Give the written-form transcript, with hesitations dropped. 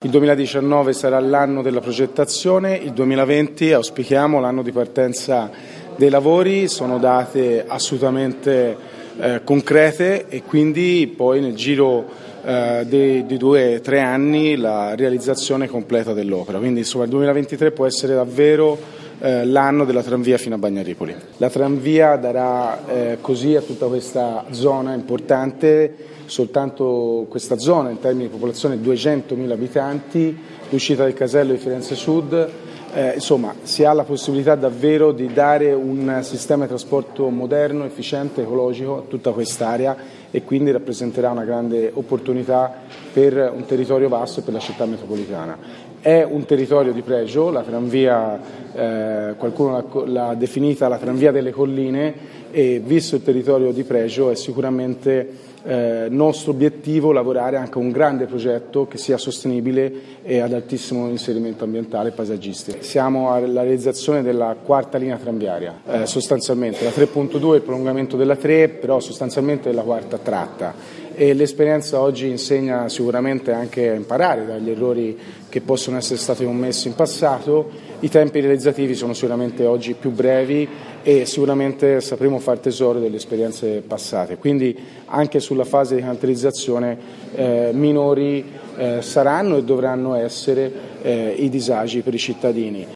Il 2019 sarà l'anno della progettazione, il 2020 auspichiamo l'anno di partenza dei lavori, sono date assolutamente concrete e quindi poi nel giro di 2 o 3 anni la realizzazione completa dell'opera. Quindi insomma il 2023 può essere davvero l'anno della tranvia fino a Bagnaripoli. La tranvia darà così a tutta questa zona importante, soltanto questa zona in termini di popolazione 200.000 abitanti, l'uscita del casello di Firenze Sud, insomma si ha la possibilità davvero di dare un sistema di trasporto moderno, efficiente, ecologico a tutta quest'area e quindi rappresenterà una grande opportunità per un territorio vasto e per la città metropolitana. È un territorio di pregio, la tranvia, qualcuno l'ha definita la tranvia delle colline e visto il territorio di pregio è sicuramente nostro obiettivo lavorare anche a un grande progetto che sia sostenibile e ad altissimo inserimento ambientale e paesaggistico. Siamo alla realizzazione della 4ª linea tranviaria, sostanzialmente la 3.2 il prolungamento della 3, però sostanzialmente è la 4ª tratta e l'esperienza oggi insegna sicuramente anche a imparare dagli errori che possono essere stati commessi in passato. I tempi realizzativi sono sicuramente oggi più brevi e sicuramente sapremo far tesoro delle esperienze passate, quindi anche sulla fase di caratterizzazione minori saranno e dovranno essere i disagi per i cittadini.